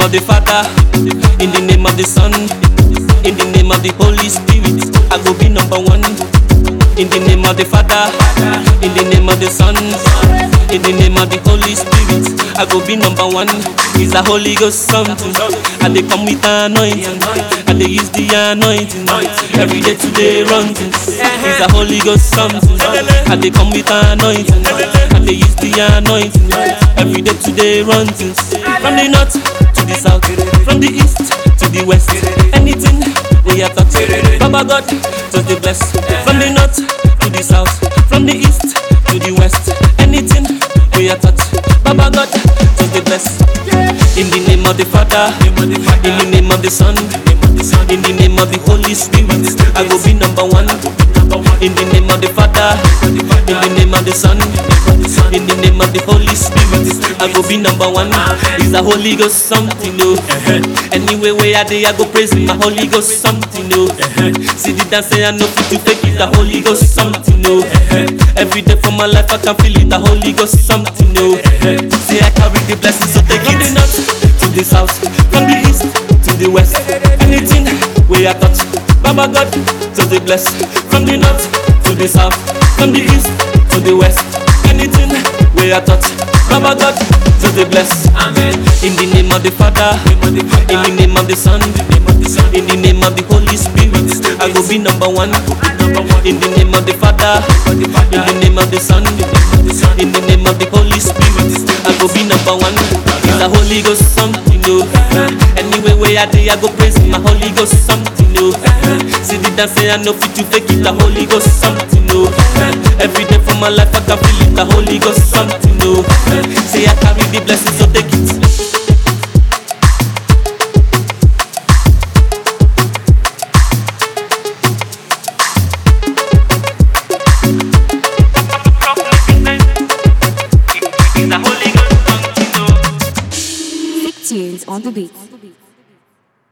of the Father, in the name of the Son, in the name of the Holy Spirit, I go be number one. In the name of the Father, in the name of the Son, in the name of the Holy Spirit, I go be number one. It's a Holy Ghost something, and they come with anointing, and they use the anointing every day to day run things. It's a Holy Ghost something, and they come with anointing, and they use the anointing every day to day run things. From the north to the south, from the east to the west, anything we are touch, Baba God just the bless. From the north to the south, from the east to the west, anything we are touch, Baba God just the bless. In the name of the Father, in the name of the Son, in the name of the Holy Spirit, I go be number one. In the name of the Father, in the name of the Son, in the name of the Holy Spirit, I go be number one. It's a Holy Ghost something, no. Anyway where I dey, I go praise my Holy Ghost something, no. See the dance, I know fit to fake it, the Holy Ghost something, no. Every day for my life I can feel it, the Holy Ghost something, no. See I carry the blessings, so take it. From the north to the south, from the east to the west, anything where I touch, Baba God just the bless. From the north to the south, from the east to the west, anything where I touch, Baba God just the bless. Amen. In the name of the Father, in the name of the Son, in the name of the Holy Spirit, I go be number one. In the name of the Father, in the name of the Son, in the name of the Holy Spirit, I go be number one. It's a Holy Ghost something, no. Anyway where I dey, I go praise my Holy Ghost something, no. See the dance, I know fit to fake it, the Holy Ghost something, no. Every day for my life I can feel it, the Holy Ghost something, no. Say I carry the blessings, so take it. Tunes on the beat.